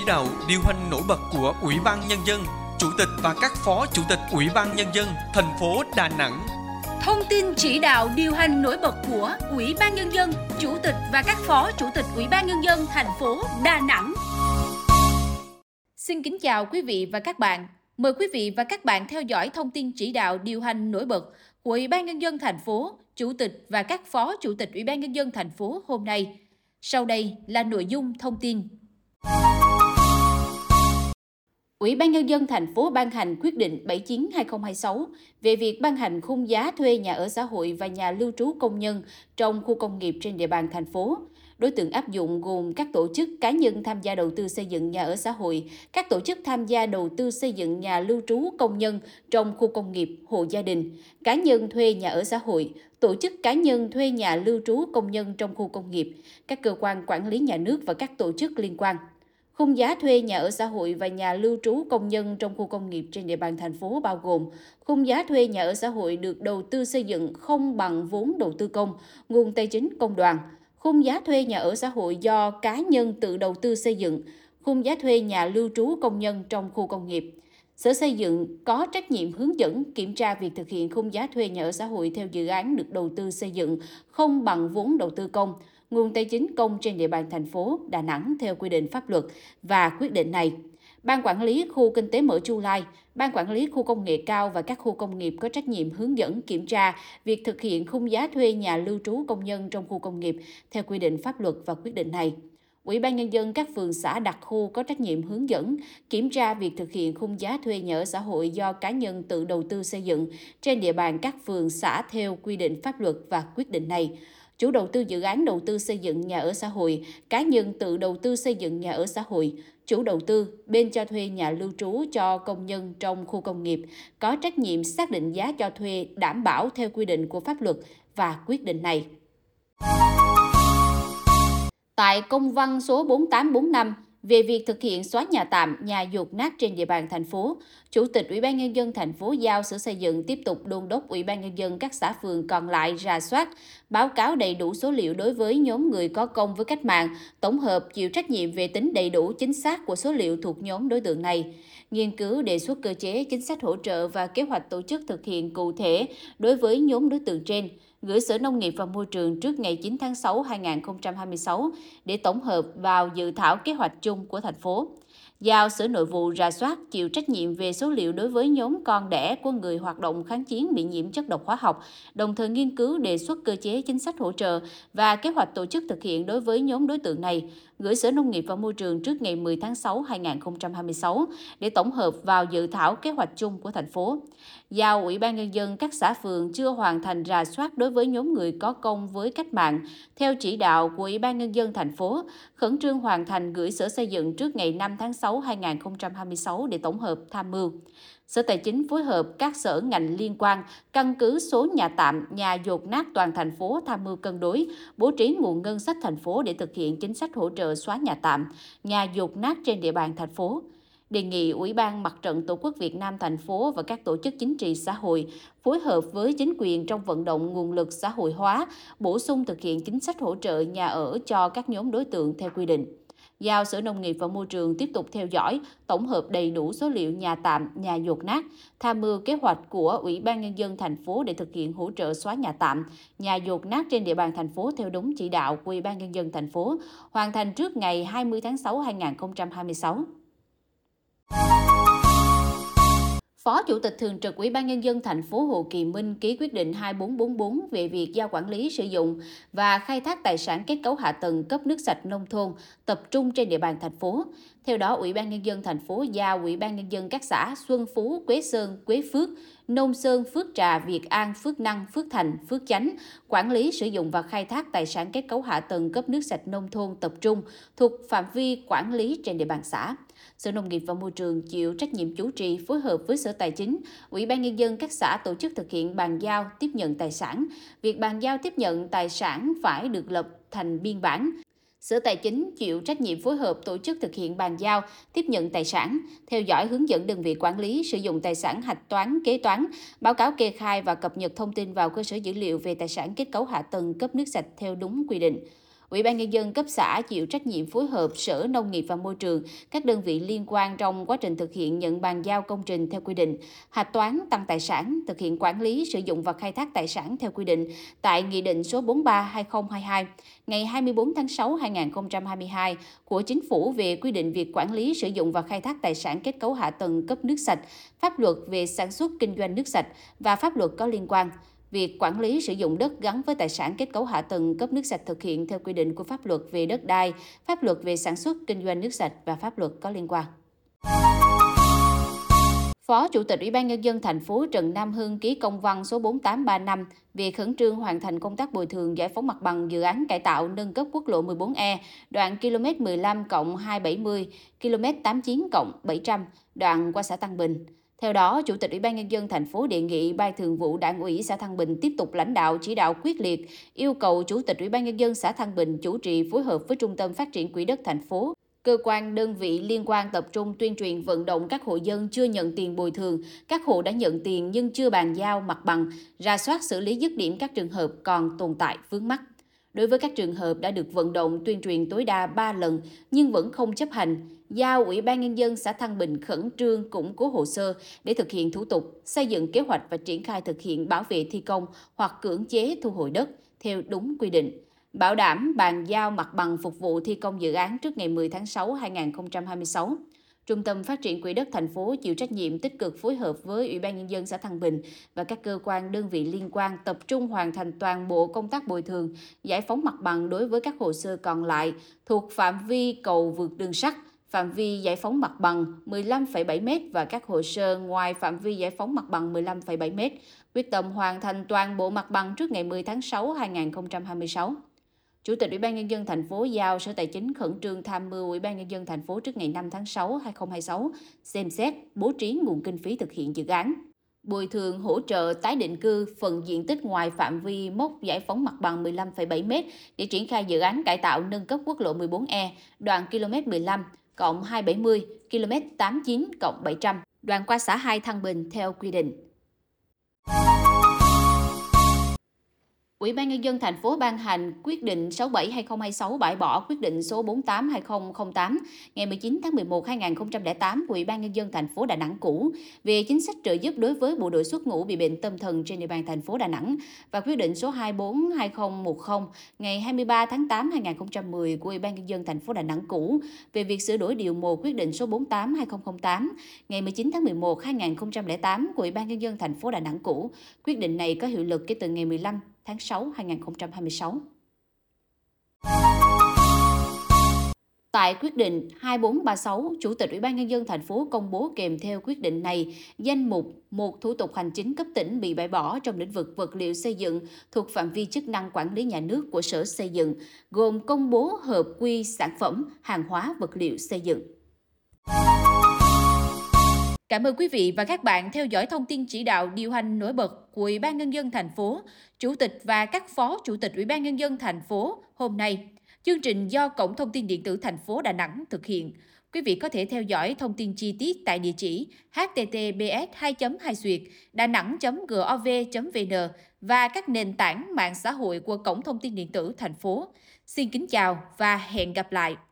đạo điều hành nổi bật của Ủy ban Nhân dân, Chủ tịch và các Phó Chủ tịch Ủy ban Nhân dân thành phố Đà Nẵng. Thông tin chỉ đạo điều hành nổi bật của Ủy ban Nhân dân, Chủ tịch và các Phó Chủ tịch Ủy ban Nhân dân thành phố Đà Nẵng. Xin kính chào quý vị và các bạn. Mời quý vị và các bạn theo dõi thông tin chỉ đạo điều hành nổi bật của Ủy ban Nhân dân thành phố, Chủ tịch và các Phó Chủ tịch Ủy ban Nhân dân thành phố hôm nay. Sau đây là nội dung thông tin. Ủy ban Nhân dân thành phố ban hành quyết định 79/2026 về việc ban hành khung giá thuê nhà ở xã hội và nhà lưu trú công nhân trong khu công nghiệp trên địa bàn thành phố. Đối tượng áp dụng gồm các tổ chức cá nhân tham gia đầu tư xây dựng nhà ở xã hội, các tổ chức tham gia đầu tư xây dựng nhà lưu trú công nhân trong khu công nghiệp, hộ gia đình, cá nhân thuê nhà ở xã hội, tổ chức cá nhân thuê nhà lưu trú công nhân trong khu công nghiệp, các cơ quan quản lý nhà nước và các tổ chức liên quan. Khung giá thuê nhà ở xã hội và nhà lưu trú công nhân trong khu công nghiệp trên địa bàn thành phố bao gồm khung giá thuê nhà ở xã hội được đầu tư xây dựng không bằng vốn đầu tư công, nguồn tài chính công đoàn, khung giá thuê nhà ở xã hội do cá nhân tự đầu tư xây dựng, khung giá thuê nhà lưu trú công nhân trong khu công nghiệp. Sở Xây dựng có trách nhiệm hướng dẫn, kiểm tra việc thực hiện khung giá thuê nhà ở xã hội theo dự án được đầu tư xây dựng không bằng vốn đầu tư công, nguồn tài chính công trên địa bàn thành phố Đà Nẵng theo quy định pháp luật và quyết định này. Ban quản lý khu kinh tế mở Chu Lai, Ban quản lý khu công nghệ cao và các khu công nghiệp có trách nhiệm hướng dẫn kiểm tra việc thực hiện khung giá thuê nhà lưu trú công nhân trong khu công nghiệp theo quy định pháp luật và quyết định này. Ủy ban Nhân dân các phường xã đặc khu có trách nhiệm hướng dẫn, kiểm tra việc thực hiện khung giá thuê nhà ở xã hội do cá nhân tự đầu tư xây dựng trên địa bàn các phường xã theo quy định pháp luật và quyết định này. Chủ đầu tư dự án đầu tư xây dựng nhà ở xã hội, cá nhân tự đầu tư xây dựng nhà ở xã hội, chủ đầu tư, bên cho thuê nhà lưu trú cho công nhân trong khu công nghiệp có trách nhiệm xác định giá cho thuê đảm bảo theo quy định của pháp luật và quyết định này. Tại công văn số 4845 về việc thực hiện xóa nhà tạm, nhà dột nát trên địa bàn thành phố, Chủ tịch Ủy ban Nhân dân thành phố giao Sở Xây dựng tiếp tục đôn đốc Ủy ban Nhân dân các xã phường còn lại rà soát, báo cáo đầy đủ số liệu đối với nhóm người có công với cách mạng, tổng hợp chịu trách nhiệm về tính đầy đủ chính xác của số liệu thuộc nhóm đối tượng này, nghiên cứu đề xuất cơ chế chính sách hỗ trợ và kế hoạch tổ chức thực hiện cụ thể đối với nhóm đối tượng trên, gửi Sở Nông nghiệp và Môi trường trước ngày 9 tháng 6 2026 để tổng hợp vào dự thảo kế hoạch chung của thành phố. Giao Sở Nội vụ rà soát chịu trách nhiệm về số liệu đối với nhóm con đẻ của người hoạt động kháng chiến bị nhiễm chất độc hóa học, đồng thời nghiên cứu đề xuất cơ chế chính sách hỗ trợ và kế hoạch tổ chức thực hiện đối với nhóm đối tượng này, gửi Sở Nông nghiệp và Môi trường trước ngày 10 tháng 6 2026 để tổng hợp vào dự thảo kế hoạch chung của thành phố. Giao Ủy ban Nhân dân các xã phường chưa hoàn thành rà soát đối với nhóm người có công với cách mạng, theo chỉ đạo của Ủy ban Nhân dân thành phố, khẩn trương hoàn thành gửi Sở Xây dựng trước ngày 5 tháng 6 2026 để tổng hợp tham mưu. Sở Tài chính phối hợp các sở ngành liên quan căn cứ số nhà tạm, nhà dột nát toàn thành phố tham mưu cân đối, bố trí nguồn ngân sách thành phố để thực hiện chính sách hỗ trợ xóa nhà tạm, nhà dột nát trên địa bàn thành phố. Đề nghị Ủy ban Mặt trận Tổ quốc Việt Nam thành phố và các tổ chức chính trị xã hội phối hợp với chính quyền trong vận động nguồn lực xã hội hóa, bổ sung thực hiện chính sách hỗ trợ nhà ở cho các nhóm đối tượng theo quy định. Giao Sở Nông nghiệp và Môi trường tiếp tục theo dõi, tổng hợp đầy đủ số liệu nhà tạm, nhà dột nát, tham mưu kế hoạch của Ủy ban Nhân dân thành phố để thực hiện hỗ trợ xóa nhà tạm, nhà dột nát trên địa bàn thành phố theo đúng chỉ đạo của Ủy ban Nhân dân thành phố, hoàn thành trước ngày 20 tháng 6 2026. Phó Chủ tịch Thường trực Ủy ban Nhân dân thành phố Hồ Kỳ Minh ký quyết định 2444 về việc giao quản lý sử dụng và khai thác tài sản kết cấu hạ tầng cấp nước sạch nông thôn tập trung trên địa bàn thành phố. Theo đó, Ủy ban Nhân dân thành phố giao Ủy ban Nhân dân các xã Xuân Phú, Quế Sơn, Quế Phước, Nông Sơn, Phước Trà, Việt An, Phước Năng, Phước Thành, Phước Chánh quản lý sử dụng và khai thác tài sản kết cấu hạ tầng cấp nước sạch nông thôn tập trung thuộc phạm vi quản lý trên địa bàn xã. Sở Nông nghiệp và Môi trường chịu trách nhiệm chủ trì phối hợp với Sở Tài chính, Ủy ban Nhân dân các xã tổ chức thực hiện bàn giao tiếp nhận tài sản. Việc bàn giao tiếp nhận tài sản phải được lập thành biên bản. Sở Tài chính chịu trách nhiệm phối hợp tổ chức thực hiện bàn giao, tiếp nhận tài sản, theo dõi hướng dẫn đơn vị quản lý sử dụng tài sản hạch toán, kế toán, báo cáo kê khai và cập nhật thông tin vào cơ sở dữ liệu về tài sản kết cấu hạ tầng cấp nước sạch theo đúng quy định. Ủy ban Nhân dân cấp xã chịu trách nhiệm phối hợp Sở Nông nghiệp và Môi trường, các đơn vị liên quan trong quá trình thực hiện nhận bàn giao công trình theo quy định, hạch toán tăng tài sản, thực hiện quản lý, sử dụng và khai thác tài sản theo quy định tại Nghị định số 43/2022 ngày 24 tháng 6 2022 của Chính phủ về quy định việc quản lý, sử dụng và khai thác tài sản kết cấu hạ tầng cấp nước sạch, pháp luật về sản xuất kinh doanh nước sạch và pháp luật có liên quan. Việc quản lý sử dụng đất gắn với tài sản kết cấu hạ tầng cấp nước sạch thực hiện theo quy định của pháp luật về đất đai, pháp luật về sản xuất kinh doanh nước sạch và pháp luật có liên quan. Phó Chủ tịch Ủy ban Nhân dân thành phố Trần Nam Hưng ký công văn số 4835 về khẩn trương hoàn thành công tác bồi thường giải phóng mặt bằng dự án cải tạo nâng cấp quốc lộ 14E, đoạn km 15+270, km 89+700, đoạn qua xã Tăng Bình. Theo đó, Chủ tịch Ủy ban Nhân dân thành phố đề nghị Ban Thường vụ Đảng ủy xã Thăng Bình tiếp tục lãnh đạo chỉ đạo quyết liệt, yêu cầu Chủ tịch Ủy ban Nhân dân xã Thăng Bình chủ trì phối hợp với Trung tâm Phát triển Quỹ đất thành phố, cơ quan đơn vị liên quan tập trung tuyên truyền vận động các hộ dân chưa nhận tiền bồi thường, các hộ đã nhận tiền nhưng chưa bàn giao mặt bằng, rà soát xử lý dứt điểm các trường hợp còn tồn tại vướng mắc. Đối với các trường hợp đã được vận động tuyên truyền tối đa 3 lần nhưng vẫn không chấp hành, giao Ủy ban Nhân dân xã Thăng Bình khẩn trương củng cố hồ sơ để thực hiện thủ tục, xây dựng kế hoạch và triển khai thực hiện bảo vệ thi công hoặc cưỡng chế thu hồi đất theo đúng quy định. Bảo đảm bàn giao mặt bằng phục vụ thi công dự án trước ngày 10 tháng 6 2026. Trung tâm Phát triển Quỹ đất thành phố chịu trách nhiệm tích cực phối hợp với Ủy ban Nhân dân xã Thăng Bình và các cơ quan đơn vị liên quan tập trung hoàn thành toàn bộ công tác bồi thường, giải phóng mặt bằng đối với các hồ sơ còn lại thuộc phạm vi cầu vượt đường sắt, phạm vi giải phóng mặt bằng 15,7 m và các hồ sơ ngoài phạm vi giải phóng mặt bằng 15,7 m, quyết tâm hoàn thành toàn bộ mặt bằng trước ngày 10 tháng 6 2026. Chủ tịch Ủy ban Nhân dân thành phố giao Sở Tài chính khẩn trương tham mưu Ủy ban Nhân dân thành phố trước ngày 5 tháng 6 2026 xem xét bố trí nguồn kinh phí thực hiện dự án. Bồi thường hỗ trợ tái định cư phần diện tích ngoài phạm vi mốc giải phóng mặt bằng 15,7 m để triển khai dự án cải tạo nâng cấp quốc lộ 14E, đoạn km 15+270, km 89+700, đoạn qua xã 2 Thăng Bình theo quy định. Ủy ban Nhân dân thành phố ban hành quyết định 67/2026 bãi bỏ quyết định số 48/2008 ngày 19 tháng 11 2008 của Ủy ban Nhân dân thành phố Đà Nẵng cũ về chính sách trợ giúp đối với bộ đội xuất ngũ bị bệnh tâm thần trên địa bàn thành phố Đà Nẵng và quyết định số 24/2010 ngày 23 tháng 8 2010 của Ủy ban Nhân dân thành phố Đà Nẵng cũ về việc sửa đổi điều 1 quyết định số 48/2008 ngày 19 tháng 11 2008 của Ủy ban Nhân dân thành phố Đà Nẵng cũ. Quyết định này có hiệu lực kể từ ngày 15 tháng 6 2026. Tại quyết định 2436, Chủ tịch Ủy ban Nhân dân thành phố công bố kèm theo quyết định này danh mục một thủ tục hành chính cấp tỉnh bị bãi bỏ trong lĩnh vực vật liệu xây dựng thuộc phạm vi chức năng quản lý nhà nước của Sở Xây dựng, gồm công bố hợp quy sản phẩm, hàng hóa vật liệu xây dựng. Cảm ơn quý vị và các bạn theo dõi thông tin chỉ đạo điều hành nổi bật của Ủy ban Nhân dân thành phố, Chủ tịch và các Phó Chủ tịch Ủy ban Nhân dân thành phố hôm nay. Chương trình do Cổng Thông tin Điện tử thành phố Đà Nẵng thực hiện. Quý vị có thể theo dõi thông tin chi tiết tại địa chỉ https://danang.gov.vn và các nền tảng mạng xã hội của Cổng Thông tin Điện tử thành phố. Xin kính chào và hẹn gặp lại!